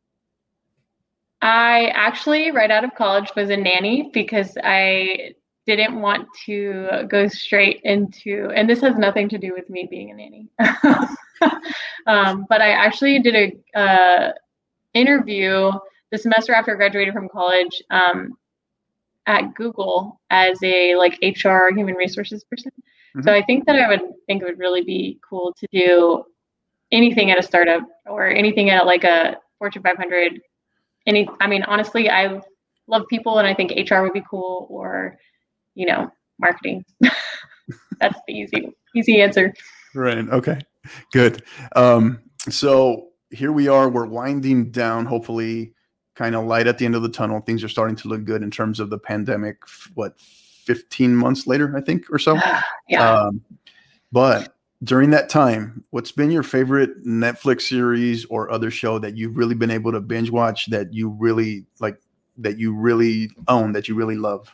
I actually, right out of college, was a nanny because I didn't want to go straight into, and this has nothing to do with me being a nanny. um, but I actually did a uh, interview the semester after I graduated from college um, at Google as a like H R human resources person. Mm-hmm. So I think that I would think it would really be cool to do anything at a startup or anything at like a Fortune five hundred. Any, I mean, honestly, I love people and I think H R would be cool or, you know, marketing. That's the easy, easy answer. Right. Okay, good. Um, so here we are, we're winding down, hopefully kind of light at the end of the tunnel. Things are starting to look good in terms of the pandemic. What, fifteen months later, I think, or so. Yeah. Um, but during that time, what's been your favorite Netflix series or other show that you've really been able to binge watch that you really like, that you really own, that you really love?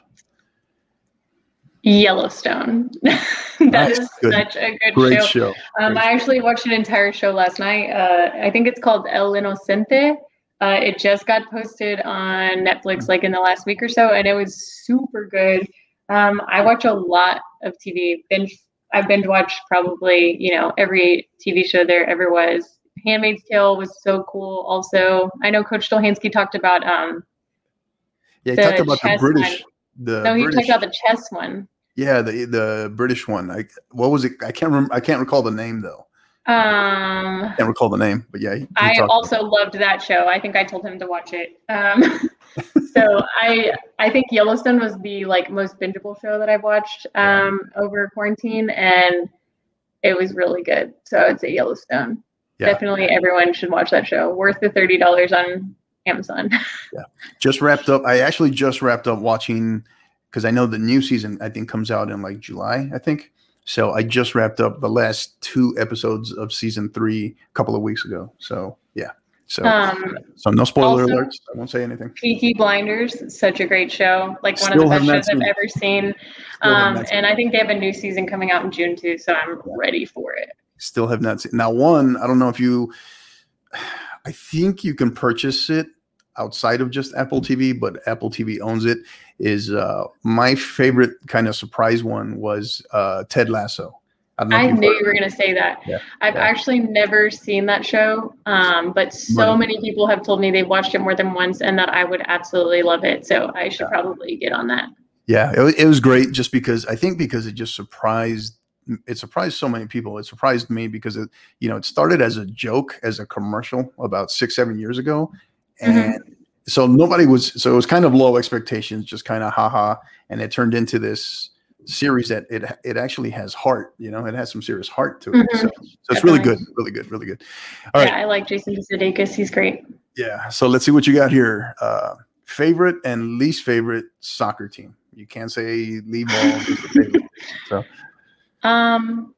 Yellowstone. that nice. is good. Such a good Great show. show. Um, Great I actually watched an entire show last night. Uh, I think it's called El Inocente. Uh, it just got posted on Netflix like in the last week or so, and it was super good. Um, I watch a lot of T V, binge I binge watched probably, you know, every T V show there ever was. Handmaid's Tale was so cool. Also, I know Coach Stolhansky talked about um Yeah, he talked the about the chess British, one. the No, he British. talked about the chess one. Yeah, the the British one. I what was it? I can't remember. I can't recall the name though. Um, Can't recall the name, but yeah, he, he I talked also loved that show. I think I told him to watch it. Um, so I I think Yellowstone was the like most bingeable show that I've watched um, yeah. over quarantine, and it was really good. So I'd say Yellowstone. Yeah. Definitely, everyone should watch that show. Worth the thirty dollars on Amazon. Yeah, just wrapped up. I actually just wrapped up watching because I know the new season I think comes out in like July. I think. So I just wrapped up the last two episodes of season three a couple of weeks ago. So yeah. So um, so no spoiler also, alerts. I won't say anything. Peaky Blinders, such a great show. Like one Still of the best shows I've it. ever seen. Um, and I think they have a new season coming out in June too. So I'm yeah. ready for it. Still have not seen. Now one, I don't know if you, I think you can purchase it outside of just Apple T V, but Apple T V owns it. Is uh, my favorite kind of surprise one was uh, Ted Lasso. I, don't know I knew you were going to say that. Yeah, I've yeah. actually never seen that show, um, but so right. many people have told me they've watched it more than once and that I would absolutely love it. So I should yeah. probably get on that. Yeah, it, it was great just because I think because it just surprised it surprised so many people. It surprised me because it, you know, it started as a joke, as a commercial about six, seven years ago. And mm-hmm. so nobody was, so it was kind of low expectations, just kind of haha. And it turned into this series that it it actually has heart, you know, it has some serious heart to it. Mm-hmm. So, so it's really good, really good, really good. All yeah, right. I like Jason Sudeikis. He's great. Yeah. So let's see what you got here. Uh, favorite and least favorite soccer team. You can't say leave ball. favorite. So, um,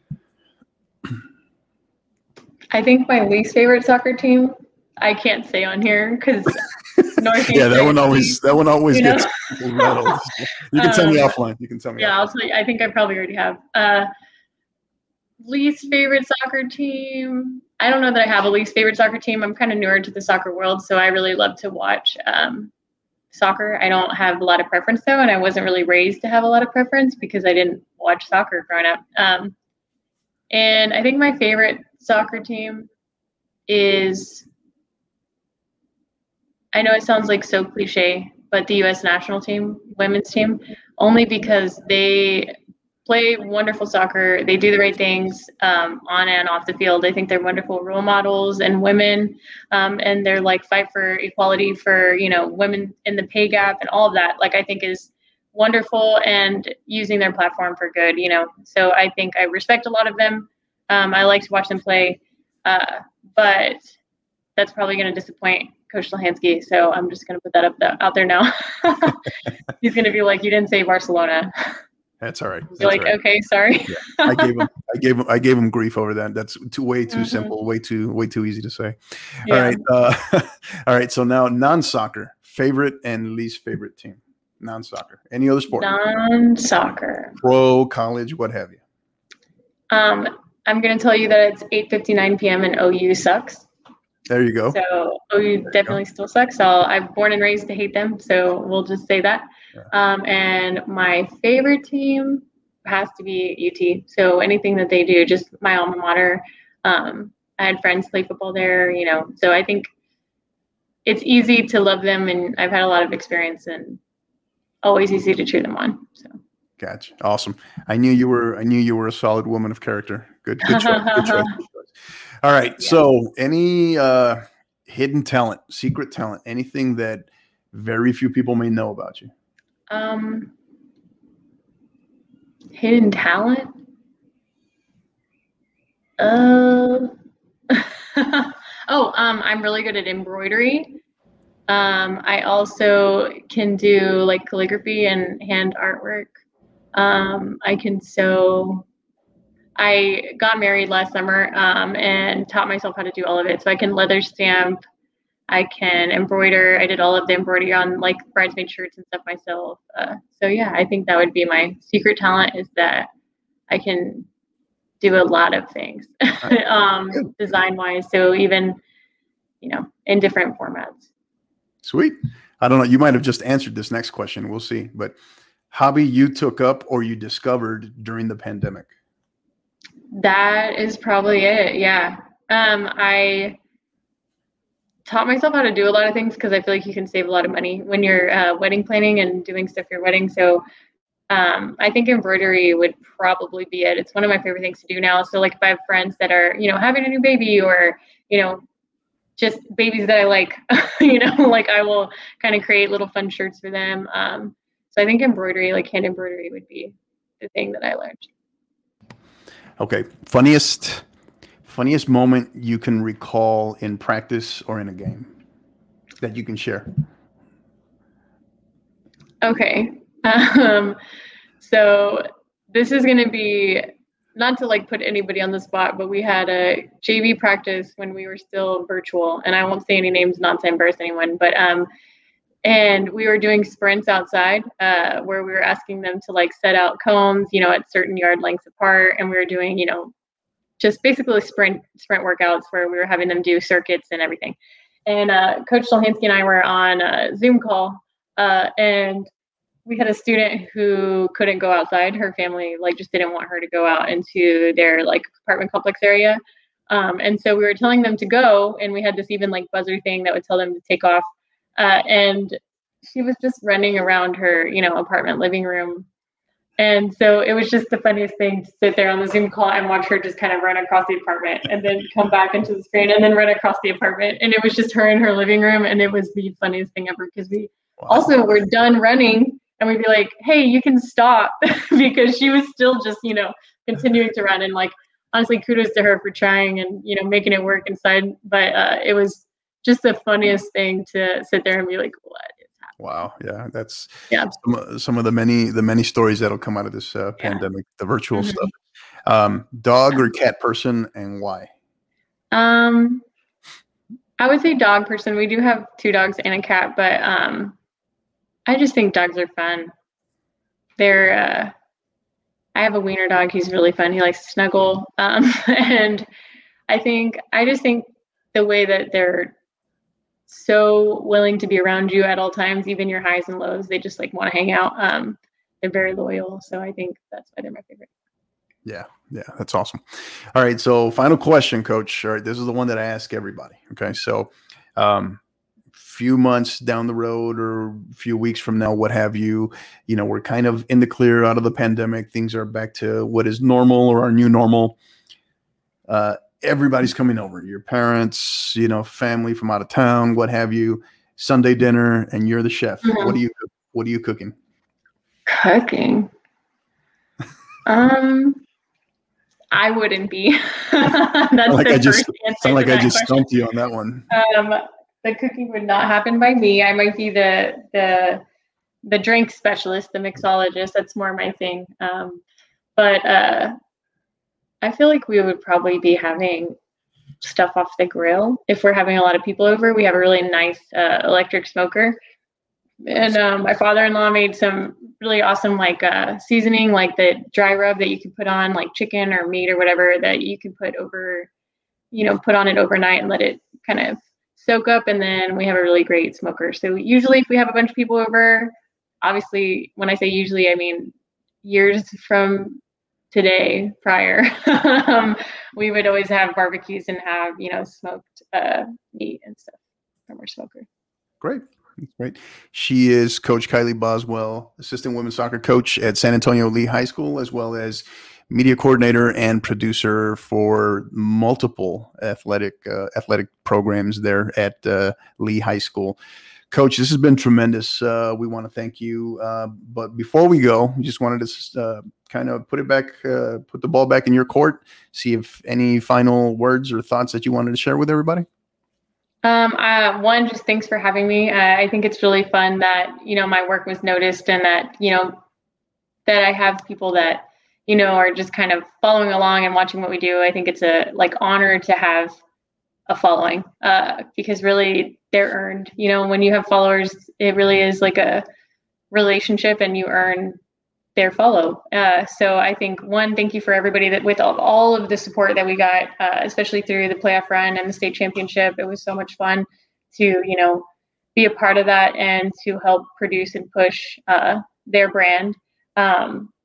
I think my least favorite soccer team, I can't say on here because Northeast. Yeah, that one always that one always you gets rattled. You can um, tell me offline. You can tell me. Yeah, offline. I'll tell you. I think I probably already have. Uh, least favorite soccer team. I don't know that I have a least favorite soccer team. I'm kind of newer to the soccer world, so I really love to watch um, soccer. I don't have a lot of preference though, and I wasn't really raised to have a lot of preference because I didn't watch soccer growing up. Um, and I think my favorite soccer team is. I know it sounds like so cliche, but the U S national team, women's team, only because they play wonderful soccer. They do the right things um, on and off the field. I think they're wonderful role models and women, um, and they're like fight for equality for, you know, women in the pay gap and all of that. Like I think is wonderful and using their platform for good, you know. So I think I respect a lot of them. Um, I like to watch them play, uh, but that's probably going to disappoint Coach Stolhansky, so I'm just going to put that up the, out there now. He's going to be like, "You didn't say Barcelona." That's all right. That's You're like, right. okay, sorry. Yeah. I gave him, I gave him, I gave him grief over that. That's too way too mm-hmm. simple, way too, way too easy to say. Yeah. All right, uh, all right. So now, non-soccer favorite and least favorite team. Non-soccer, any other sport? Non-soccer, pro, college, what have you? Um, I'm going to tell you that it's eight fifty-nine p.m. and O U sucks. There you go. So O U definitely still sucks. So I'm born and raised to hate them. So we'll just say that. Yeah. Um, and my favorite team has to be U T. So anything that they do, just my alma mater. Um, I had friends play football there, you know. So I think it's easy to love them, and I've had a lot of experience, and always easy to cheer them on. So. Gotcha. Awesome. I knew you were. I knew you were a solid woman of character. Good. Good choice. Good choice. Good choice. All right. Yeah. So any uh, hidden talent, secret talent, anything that very few people may know about you? Um, hidden talent? Uh, oh, um, I'm really good at embroidery. Um, I also can do like calligraphy and hand artwork. Um, I can sew. I got married last summer um, and taught myself how to do all of it. So I can leather stamp, I can embroider. I did all of the embroidery on like bridesmaid shirts and stuff myself. Uh, so yeah, I think that would be my secret talent is that I can do a lot of things um, design wise. So even, you know, in different formats. Sweet. I don't know. You might have just answered this next question. We'll see. But hobby you took up or you discovered during the pandemic? That is probably it. Yeah. Um, I taught myself how to do a lot of things because I feel like you can save a lot of money when you're uh, wedding planning and doing stuff for your wedding. So um, I think embroidery would probably be it. It's one of my favorite things to do now. So like if I have friends that are, you know, having a new baby or, you know, just babies that I like, you know, like I will kind of create little fun shirts for them. Um, so I think embroidery, like hand embroidery would be the thing that I learned. Okay. Funniest, funniest moment you can recall in practice or in a game that you can share. Okay. Um, so this is going to be not to like put anybody on the spot, but we had a J V practice when we were still virtual, and I won't say any names, not to embarrass anyone, but um, and we were doing sprints outside, uh, where we were asking them to like set out cones, you know, at certain yard lengths apart, and we were doing, you know, just basically sprint sprint workouts where we were having them do circuits and everything. And uh, Coach Solhansky and I were on a Zoom call, uh, and we had a student who couldn't go outside. Her family like just didn't want her to go out into their like apartment complex area. Um, and so we were telling them to go, and we had this even like buzzer thing that would tell them to take off. Uh, and she was just running around her, you know, apartment living room. And so it was just the funniest thing to sit there on the Zoom call and watch her just kind of run across the apartment and then come back into the screen and then run across the apartment. And it was just her in her living room. And it was the funniest thing ever because we wow. also were done running and we'd be like, hey, you can stop because she was still just, you know, continuing to run. And like, honestly, kudos to her for trying and, you know, making it work inside. But uh, it was just the funniest thing to sit there and be like, what? Wow. Yeah. That's yeah. Some, some of the many, the many stories that'll come out of this uh, yeah. pandemic, the virtual mm-hmm. stuff. Um, dog or cat person and why? Um, I would say dog person. We do have two dogs and a cat, but um, I just think dogs are fun. They're, uh, I have a wiener dog. He's really fun. He likes to snuggle. Um, and I think, I just think the way that they're so willing to be around you at all times, even your highs and lows. They just like want to hang out. Um, they're very loyal. So I think that's why they're my favorite. Yeah. Yeah. That's awesome. All right. So final question, Coach. All right. This is the one that I ask everybody. Okay. So, um, few months down the road or a few weeks from now, what have you, you know, we're kind of in the clear out of the pandemic. Things are back to what is normal or our new normal. Uh, everybody's coming over, your parents, you know, family from out of town, what have you, Sunday dinner, and you're the chef. Mm-hmm. What are you, what are you cooking? Cooking. um, I wouldn't be. That's like the I just, first answer sound like I just question. stumped you on that one. Um, the cooking would not happen by me. I might be the, the, the drink specialist, the mixologist. That's more my thing. Um, but, uh, I feel like we would probably be having stuff off the grill. If we're having a lot of people over, we have a really nice uh, electric smoker. And um, my father-in-law made some really awesome like uh, seasoning, like the dry rub that you can put on like chicken or meat or whatever that you can put over, you know, put on it overnight and let it kind of soak up. And then we have a really great smoker. So usually if we have a bunch of people over, obviously when I say usually, I mean years from today prior, um, we would always have barbecues and have, you know, smoked uh, meat and stuff from our smoker. Great. That's great. She is Coach Kylie Boswell, assistant women's soccer coach at San Antonio Lee High School, as well as media coordinator and producer for multiple athletic uh, athletic programs there at uh, Lee High School. Coach, this has been tremendous. Uh, we want to thank you. Uh, but before we go, we just wanted to uh, kind of put it back, uh, put the ball back in your court, see if any final words or thoughts that you wanted to share with everybody. Um, uh, one, just thanks for having me. Uh, I think it's really fun that, you know, my work was noticed and that, you know, that I have people that, you know, are just kind of following along and watching what we do. I think it's a like honor to have a following, uh, because really they're earned. You know, when you have followers, it really is like a relationship and you earn their follow. Uh, so I think one, thank you for everybody that with all, all of the support that we got, uh, especially through the playoff run and the state championship. It was so much fun to, you know, be a part of that and to help produce and push uh, their brand. Um,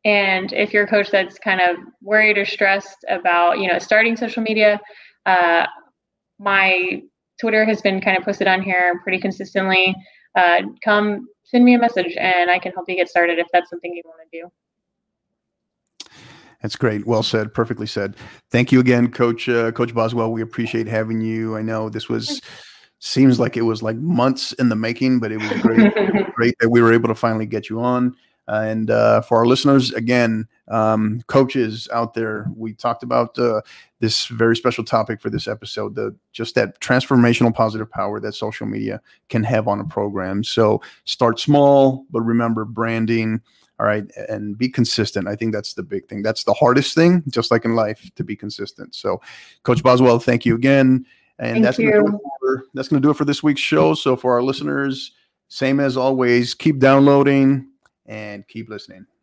And if you're a coach that's kind of worried or stressed about, you know, starting social media, uh, my Twitter has been kind of posted on here pretty consistently. Uh, come send me a message and I can help you get started if that's something you want to do. That's great. Well said. Perfectly said. Thank you again, Coach uh, Coach Boswell. We appreciate having you. I know this was seems like it was like months in the making, but it was great. Great that we were able to finally get you on. Uh, and uh, for our listeners, again, um, coaches out there, we talked about uh, this very special topic for this episode, the just that transformational positive power that social media can have on a program. So start small, but remember branding. All right. And be consistent. I think that's the big thing. That's the hardest thing, just like in life, to be consistent. So Coach Boswell, thank you again. And Thank that's going to do it for, that's going to do it for this week's show. So for our listeners, same as always, keep downloading and keep listening.